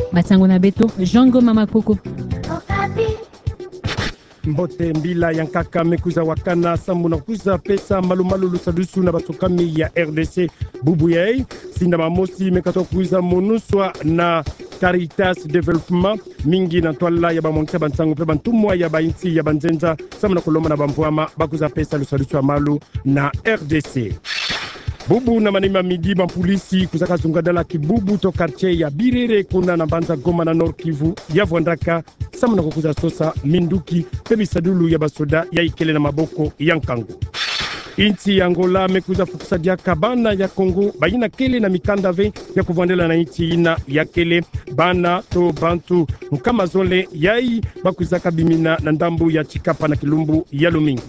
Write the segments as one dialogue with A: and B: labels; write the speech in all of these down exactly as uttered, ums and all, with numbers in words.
A: Basango na beto Jango Mama Koko.
B: Mbote mbila yankaka mekuza wakana sambu na kuza pesa malumalu lusadusu na batokami ya R D C bubu yei sinda mamosi mekato kuza monuswa na Caritas Development mingi na twala ya bamonkia bansango pe bantumwa ya bainti ya banzenza sambu na koloma na bambwama bakuza pesa lusadusu malu na R D C bubu na manima midi polisi kuzaka zungadala kibubu to quartier ya Birere kuna na Banza Goma na Nord Kivu ya Vondaka samuna kukuza sosa minduki pebi sadulu ya basoda ya ikele na maboko ya nkangu. Inti ya Angola mekuza fukusa dia kabana ya Kongo baina kele na mikanda ve ya kuvandela na inti ina ya kele bana to bantu mkama zole yai bakuzaka bimina na ndambu ya Chikapa na Kilumbu ya Lumingi.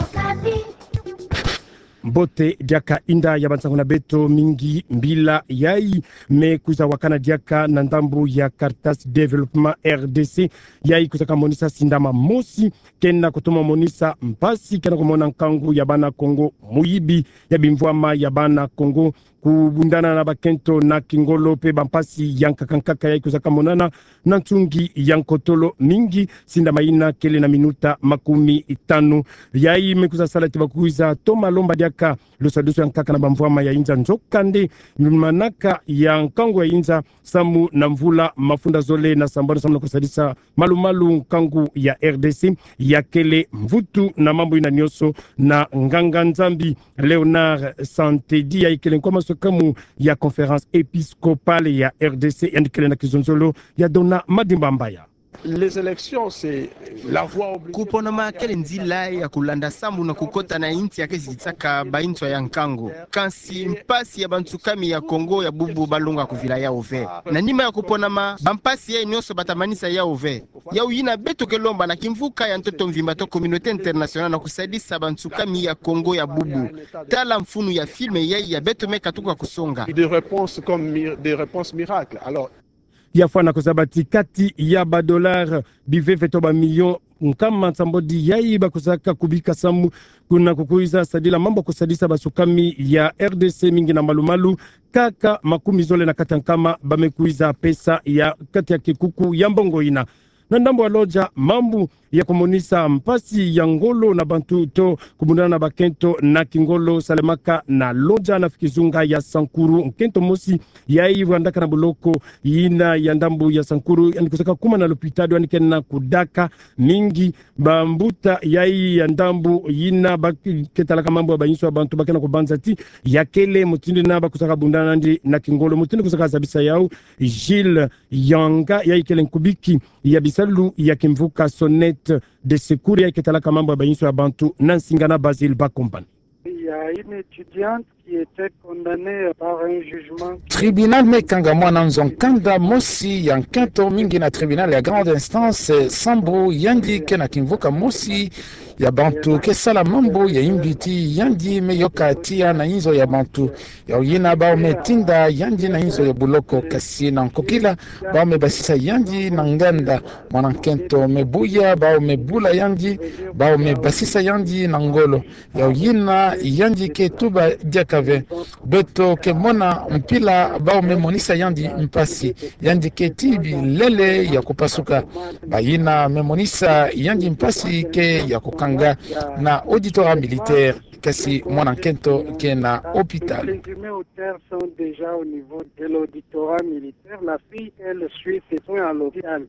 B: Mbote diaka inda ya bansango na beto mingi mbila yai me kuza wakana diaka na ndambu ya Caritas Development R D C yai kuzaka monisa sindama mosi kena kutuma monisa mpasi kena kumona nkangu ya bana Kongo muyibi ya bimvwama ya bana Kongo kubundana na bakento na Kingolo pe bampasi yankakankaka yai kuzaka monana na ntungi yankotolo mingi sindama ina kele na minuta makumi itanu yai mekuza salati bakuiza toma lomba diaka lusadusu yankaka na bamvwama ya inza nzokande manaka ya nkangu ya inza samu na mvula mafunda zole na sambano samu na kusadisa malumalu nkangu ya R D C ya kele mvutu na mambo ina nyoso na nganga nzambi Leonard Santedi ya ikele nkoma sokamu ya conference episcopale ya R D C yandikele na kizonzolo ya Dona Madimba Mbaya.
C: Les élections, c'est la voie obligée.
D: Kuponoma kele nzila ya kulanda sambu na kukota na inti ya kesi tsaka baintwa ya nkango. Kansi mpasi ya bantukami ya Kongo ya bubu balunga kuvila ya ove. Na nima ya kuponoma, bampasi ya inyoso batamanisa ya ove. Ya uyina beto kelomba na kimvuka ya ntoto mvimba to communauté internationale na kusadisa bantukami ya Kongo ya bubu. Tala mfunu ya filme ya ya beto meka tuka kusonga.
C: Des réponses comme des réponses miracles. Alors,
B: yafana kusabati kati ya ba dollar bive veto ba million nkama sambodi yai bakusaka kubika samu kuna kukuiza sadila mambo kusadisa basukami ya R D C mingi na malumalu kaka makumi zole na katankama bamekuiza pesa ya kati ya kikuku ya mbongo ina na ndambo aloja mambu ya komunisa mpasi ya ngolo na bantu to kumundana na bakento na Kingolo Salemaka na loja na fikizunga ya Sankuru nkento mosi ya hivyo andaka na buloko ina ya ndambu ya Sankuru kusaka kuma na lopitado anikena kudaka mingi bambuta ya hii ya ndambu ina baketalaka mambo ya banyiso wa bantu bakena kubanzati ya kele mutindi na bakusaka bundana ndi na Kingolo mutindi kusaka zabisa yao Gilles Yanga ya ikele nkubiki ya bisalu ya kimvuka Sonnet de secours ya ketalaka mambo ya banyiso ya bantu Nansingana Basil Bakombani.
E: Il y a une étudiante qui était condamnée par un jugement.
F: Tribunal mekanga mwana nzonkanda mosi ya nkanto mingi na tribunal ya grande instance sambo yandi kena kimvuka mosi ya bantu kesala mambo ya imbiti yandi meyoka tia na inzo ya bantu ya uyina bao metinda yandi na inzo ya buloko kasi na nkokila bao mebasisa yandi na nganda mwana nkento mebuya bao mebula yandi bao mebasisa yandi na ngolo ya uyina yandi ke tuba diakave beto ke mona mpila bao memonisa yandi mpasi yandi ke tibi lele ya kupasuka bayina memonisa yandi mpasi ke ya kukanga na auditorat militaire kasi mwana nkento ke na hôpital.
E: Les humanitaires sont déjà au niveau de l'auditorat militaire. La fille, elle suit ses soins à l'hôpital.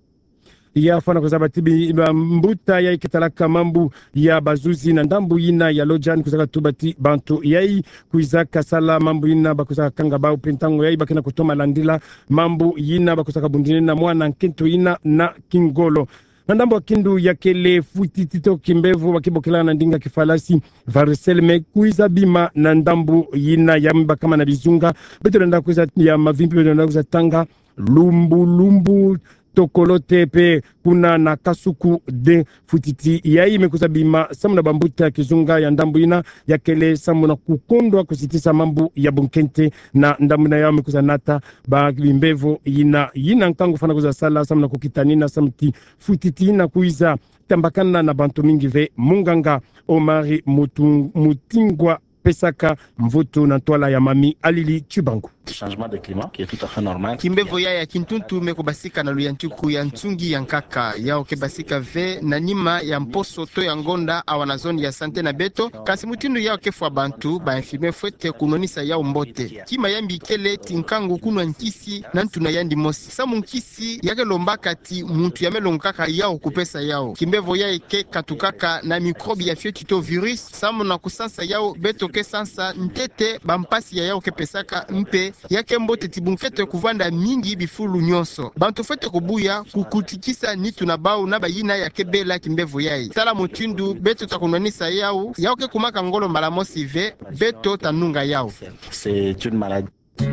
B: Ya fana kuzabati mbuta ya ikitalaka mambu ya bazuzi na ndambu ina ya lojan kuzaka tubati bantu yai kuizaka sala mambu ina bakuzaka kanga bao pentango yai bakina kutoma landila mambu ina bakuzaka bundine na mwana nkento ina na Kingolo na ndambo kindu ya kele futitito kimbevu wakibokela na ndinga kifalasi varisel me kuiza bima na ndambu ina ya mba kama na bizunga beto nda kuiza ya mavimpi beto nda kuiza tanga lumbu lumbu tokolo tepe kuna na kasuku de futiti yai mekuza bima samu na bambuta kizunga ya ndambu ina ya kele samu na kukondwa kusitisa mambu ya bunkente na ndambu na yao mekuza nata ba bimbevo ina ina nkangu fana kuza sala samu na kukitanina samti futiti ina kuiza tambakana na bantu mingi ve munganga Omari Mutu, Mutingwa Pesaka mvutu na twala ya mami Alili Chibangu.
G: changement de climat qui est tout à fait normal.
D: Kimbevo ya ya kintuntu mekobasika na luyantuku ya ntungi ya nkaka yao kebasika ve na nima ya mposo to ya ngonda awa na zone ya sante na beto kasi mutindu yao kefwa bantu ba infirmier fwete kunonisa yao mbote kima yambi kele tinkangu kunwa nkisi na ntuna yandi mosi samu nkisi yake lombaka ti muntu yamelongkaka yao kupesa yao kimbevo ya eke katukaka na mikrobi ya fiotito virus samu na kusansa yao beto ke sansa ntete bampasi ya yao kepesaka mpe yake mbote tibunkete kuvanda mingi bifulu nyonso bantu fete kubuya kukutikisa nitu na bau na bayina yake bela kimbevo yai sala mutindu beto takunanisa yao yao ke kumaka ngolo malamosi ve beto tanunga yao.
G: C'est une maladie.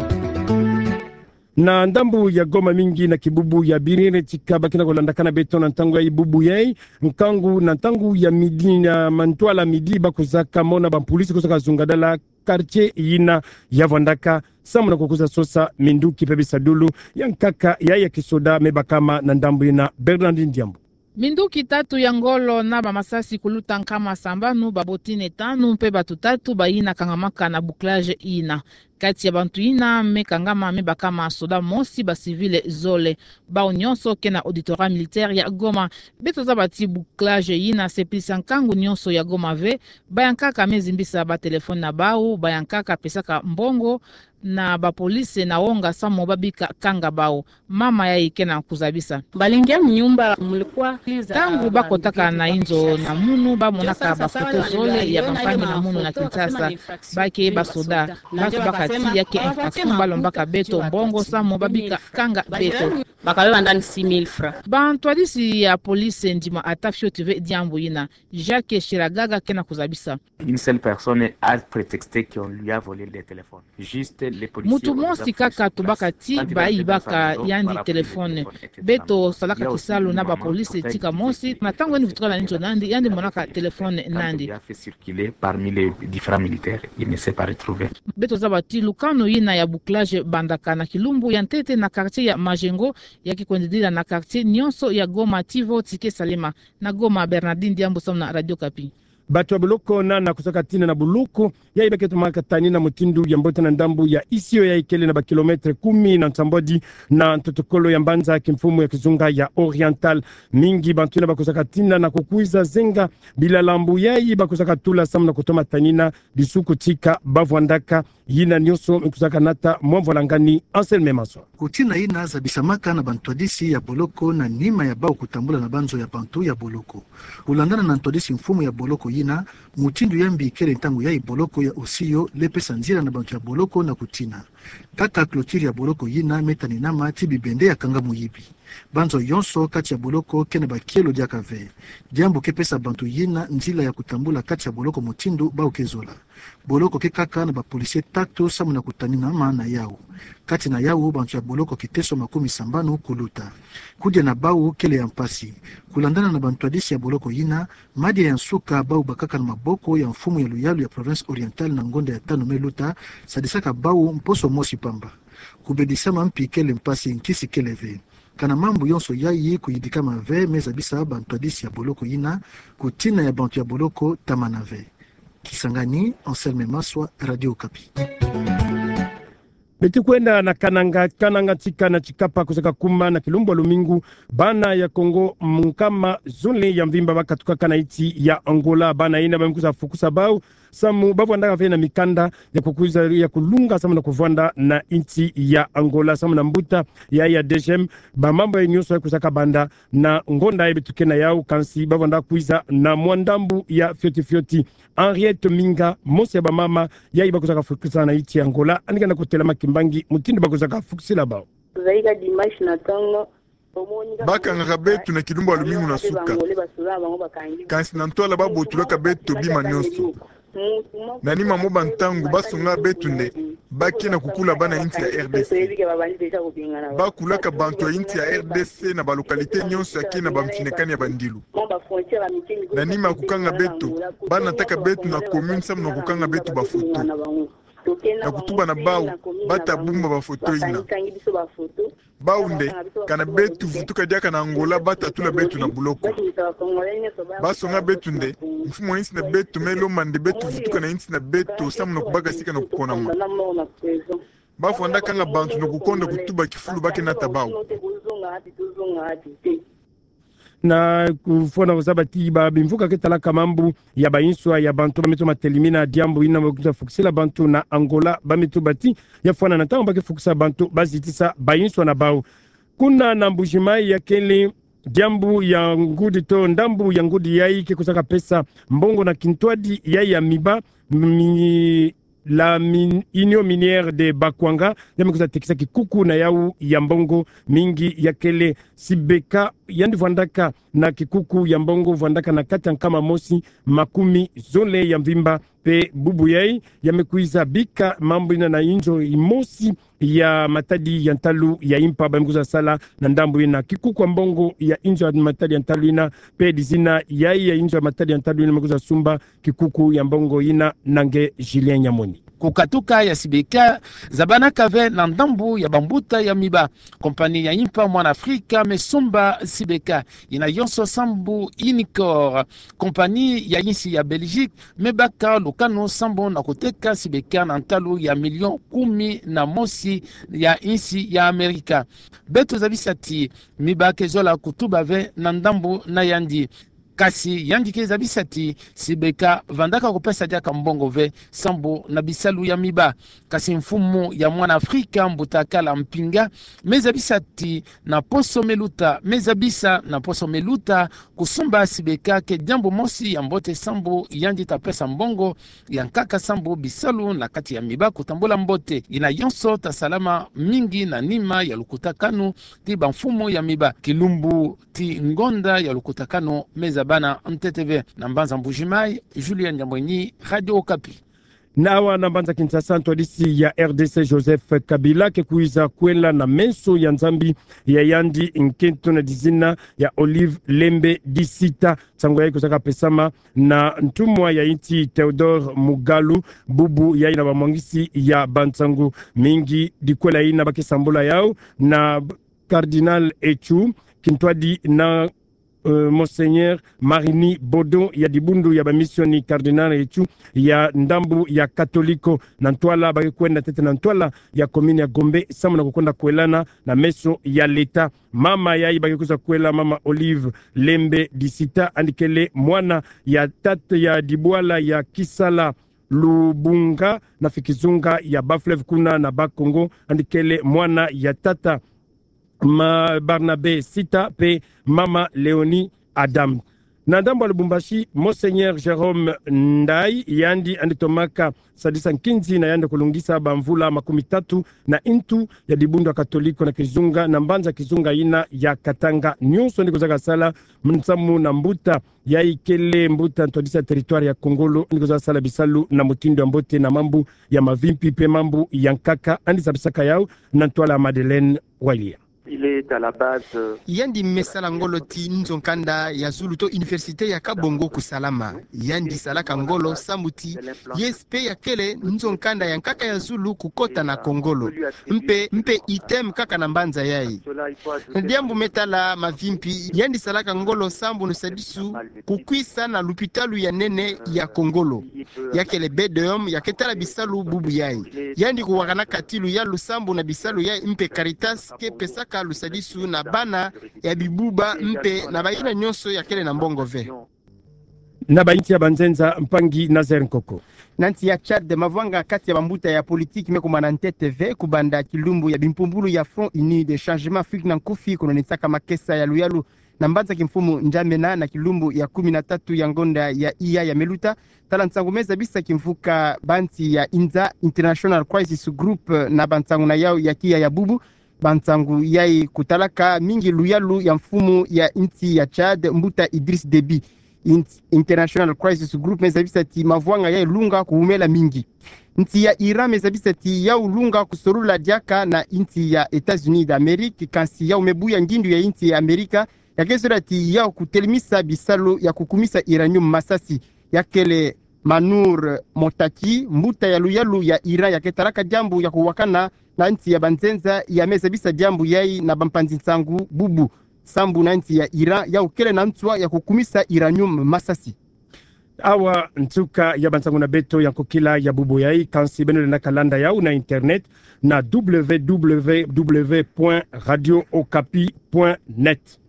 B: Na ndambu ya Goma mingi na kibubu ya Birire chikaba kina kolandakana beto na ntangu ya ibubu yai nkangu na ntangu ya midi na mantwala midi bakuzaka mona bampolisi kusaka zungadala quartier yina ya Vandaka samu na kukuza sosa minduki pebi sadulu ya nkaka ya ya kisoda mebakama na ndambu ina Bernardine Diambo.
H: Minduki tatu ya ngolo na ba masasi kuluta nkama sambanu babotine tanu mpe batu tatu baina kangamaka na bouclage ina kati ya bantu ina mekangama mebakama soda mosi ba civile zole ba nyonso kena auditorat militaire ya Goma beto za bati bouclage ina sepisa nkangu nyonso ya Goma ve bayankaka mezimbisa ba telefone na bao bayankaka pesaka mbongo na ba police na wonga samo babika kanga bao mama ya ikena kuzabisa
A: balingia mnyumba mulikuwa
H: tangu bakotaka na inzo na munu bamonaka bafoto zole ya bampani na munu na Kinshasa bake basoda baso bakati yake infraction balombaka beto mbongo samo babika kanga beto
A: bakawe ndani six mille francs
H: bantwadisi ya police ndima atafio tv Diambo ina Jacques Chiragaga kena kuzabisa
I: une seule personne a prétexté qu'on lui a volé les téléphones juste les policiers
H: mutu mosi kaka tubaka ti bayi baka yandi telefone beto salaka kisalo na ba police tika mosi na tango ni vutoka njo nandi yandi monaka telefone nandi
I: a fait circuler parmi les différents militaires il ne s'est pas retrouvé
H: beto zabati lukano yina ya bouclage bandaka na Kilumbu ya Ntete na quartier ya Majengo ya kikwendela na quartier nyonso ya Goma Tivo Tike Salema na Goma. Bernardine Diambo na Radio Kapi.
B: Batu wa Buloko na na kusaka tina na Buluku ya ibeketu makatani na mutindu ya mbote na ndambu ya isio ya ikele na ba kilometre kumi na ntambodi na ntotokolo ya mbanza kimfumu ya kizunga ya oriental mingi bantu na bakusaka tina na kukuiza zenga bila lambu ya iba kusaka tula samu na kutoma tanina bisuku tika bavwandaka yina nyoso kusaka nata mwamvo langani Anselme Maso.
J: Kutina ina za bisamaka na bantwadisi ya Boloko na nima ya bao kutambula na banzo ya bantu ya Boloko. Ulandana na ntwadisi mfumu ya Boloko yina mutindu yambi ikele ntangu ya Boloko ya osiyo lepe sanzira na bantu ya Boloko na kutina. Kaka klotiri ya Boloko yina metani nama tibi bende ya kanga muyibi. Banzo yonso kati ya Boloko kena bakielo dia kave. Diambo kepesa bantu yina nzila ya kutambula kati ya Boloko mutindu bao kezola. Boloko ke kaka na ba polisie tatu samu na kutanina maana yao. Kati na yao bantu ya Boloko kiteso makumi sambanu kuluta. Kudia na bau kele ya mpasi. Kulandana na bantu adisi ya Boloko yina, madi ya nsuka bau bakaka na maboko ya mfumu ya luyalu ya province oriental na ngonda ya tano meluta, sadisaka bau mposo mosi pamba. Kubedisama mpi kele mpasi nkisi keleve. Kana mambu yonso yayi kuyidika mave meza bisa bantu adisi ya Boloko yina, kutina ya bantu ya Boloko tamanave. Kisangani, Anselme Maswa, Radio Kapi.
B: Beti kwenda na kananga kananga tika na chikapa kusaka kuma na Kilumbu Lumingu bana ya Kongo mkama zone ya mvimba wakatuka kana iti ya Angola bana ina bamkuza fukusa bau samu babu andaka vena mikanda ya kukuza ya kulunga samu na kuvanda na inti ya Angola samu na mbuta ya ya dejem ba mambo ya nyuso ya kusaka banda na ngonda ya bitukena yao kansi babu andaka kuiza na mwandambu ya fioti fioti Henriette Minga mosi ya ba mama ya iba kusaka fukusa na iti ya Angola anika na kutela makimbangi mutindo bakuzaka fukusila bao
K: zaika dimash na tongo
L: bakanga betu na Kilumbu Lumingu na suka kansi na ntola babo tulaka betu bima nyonso na nima moba ntangu basonga betu nde baki na kukula bana inti ya R D C bakulaka bantu ya inti ya R D C na balokalite nyonso ya kina bamfinekani ya bandilu na nima kukanga betu bana taka betu na commune samu na kukanga betu bafoto na kutuba na bau bata bumba bafoto ina baunde kana betu vutuka diaka na Angola bata tula betu na Buloko basonga betu nde mfumo insi na betu melo mande betu vutuka na insi na betu samu na kubaka sika na kukonama bafanda kanga bantu nokukonda kutuba kifulu bake na tabao
B: na kufona kusabati ba bimvuka ketala kamambu ya bainswa ya bantu bameto matelimina diambo ina mkuta fukisila bantu na Angola bameto bati ya fona na tango bake fukisa bantu bazitisa bainswa na bao kuna na mbujimai ya kele diambu ya ngudi to ndambu ya ngudi yai ke kusaka pesa mbongo na kintwadi yai ya miba mi la min, union minière de Bakwanga yamekuza tekisa kikuku na yau ya mbongo mingi ya kele sibeka yandi vandaka na kikuku ya mbongo vandaka na kati kama mosi makumi zole ya mvimba pe bubu yai yamekuiza bika mambo ina na injo imosi ya matadi ya ntalu ya impa bamekuza sala na ndambu ina kikuku ya mbongo ya injo ya matadi ya ntalu ina pe dizina yai ya injo ya matadi ya ntalu ina mekuza sumba kikuku ya mbongo ina nange Julien Nyamoni
F: kukatuka ya sibeka zabana kave na ndambu ya bambuta ya miba kompani ya impa mwana Afrika mesumba sibeka ina yonso sambu inikor kompani ya insi ya Belgique mebaka lukano sambo na kuteka sibeka na ntalu ya milion kumi na mosi ya insi ya Amerika beto zabisati miba kezola kutubave na ndambu na yandi kasi yandikeza bisati sibeka vandaka kupesa jaka mbongo ve sambo na bisalu ya miba kasi mfumu ya mwana Afrika mbutakala mpinga meza bisati na poso meluta meza bisa na poso meluta kusumba sibeka ke jambo mosi ya mbote sambo yandita pesa mbongo ya nkaka sambo bisalu na kati ya miba kutambula mbote ina yonso tasalama mingi na nima ya lukutakanu ti mfumu ya miba kilumbu ti ngonda ya lukutakanu meza bana M T T V na Mbanza Mbujimai Julien Nyamwenyi Radio Okapi
B: nawa na Mbanza Kinshasa ntodisi ya R D C Joseph Kabila ke kuiza kwela na menso ya nzambi ya yandi nkento na dizina ya Olive Lembe Disita sango yai kusaka pesama na ntumwa ya inti Theodore Mugalu bubu ya ina bamwangisi ya Bantsangu mingi dikwela ina bake sambola yao na Cardinal Echu kintwadi na Uh, Monseigneur Marini Bodo ya dibundu ya bamissioni Cardinal Echu ya ndambu ya Katoliko na ntwala baki kwenda tete na ntwala ya komini ya Gombe samu na kukonda kwelana na meso ya leta mama ya ibaki kuza kwela mama Olive Lembe Disita andikele mwana ya tate ya dibwala ya Kisala Lubunga na fikizunga ya Baflev kuna na Bakongo andikele mwana ya tata ma Barnabe Sita pe mama Leonie Adam na ndambo Lubumbashi Monseigneur Jérôme Ndai yandi anditomaka sadisa nkinzi na yande kulungisa bamvula makumi tatu na intu ya dibundu ya Katoliko na Kizunga na Mbanza Kizunga ina ya Katanga nyuso ndiko zaka sala mnsamu na mbuta ya ikele mbuta ntodisa territoire ya Kongolo ndiko zaka sala bisalu na mutindo ya mbote na mambu ya mavimpi pe mambu ya nkaka andi sabisaka yao na ntwala Madeleine Walia.
M: Il est à la base
D: yandi mesala ngolo ti nzonkanda ya Zulu to université ya Kabongo kusalama yandi salaka ngolo samuti yespe ya kele nzonkanda ya nkaka ya Zulu kukota na Kongolo mpe mpe item kaka na Mbanza yai ndiambu metala mavimpi yandi salaka ngolo sambu nusadisu kukwisa na lupitalu ya nene ya Kongolo ya kele bedom ya ketala bisalu bubu yai yandi kuwakana katilu ya lusambu na bisalu yai mpe Caritas ke pesaka lusadisu na bana ya bibuba mpe na baina nyonso ya kele na mbongo ve
B: na bainti ya Banzenza Mpangi Nazer Nkoko
D: nanti ya Chad mavanga kati ya bambuta ya politiki mekuma na Ntete V kubanda kilumbu ya bimpumbulu ya Front Uni de Changement Afrique na Nkufi kunonitaka makesa ya luyalu na Mbanza kimfumu Njamena na kilumbu ya kumi na tatu ya ngonda ya iya ya Meluta tala nsangumeza bisa kimfuka banti ya Inza International Crisis Group na bantsangu na yao ya kia ya bubu bantsangu yai kutalaka mingi luyalu ya mfumu ya inti ya Chad mbuta Idris Deby International Crisis Group mezabisa ti mavwanga yai lunga kuumela mingi inti ya Iran mezabisa ti ya ulunga kusorula diaka na inti ya Etats-Unis d'Amérique kansi ya umebuya ngindu ya inti ya Amerika ya kesura ti ya kutelimisa bisalo ya kukumisa Iranium masasi ya kele Manur Motaki mbuta ya luyalu ya Iran ya ketaraka jambu ya kuwakana na nti ya Banzenza ya mezabisa jambu yai na bampanzi nsangu bubu sambu na nti ya Iran ya ukele na ntwa ya kukumisa Iranium masasi
B: awa ntuka ya bansango na beto ya kokila ya bubu yai kansi beno na kalanda yao na internet na w w w point radio okapi point net.